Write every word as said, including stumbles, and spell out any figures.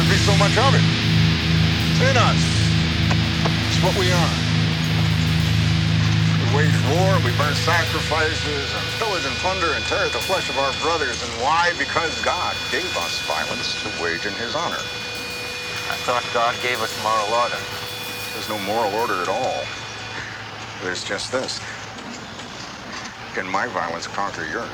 not be so much of it. It's in us. It's what we are. We wage war, we burn sacrifices, and pillage and plunder and tear at the flesh of our brothers. And why? Because God gave us violence to wage in his honor. I thought God gave us moral order. There's no moral order at all. There's just this. Can my violence conquer yours?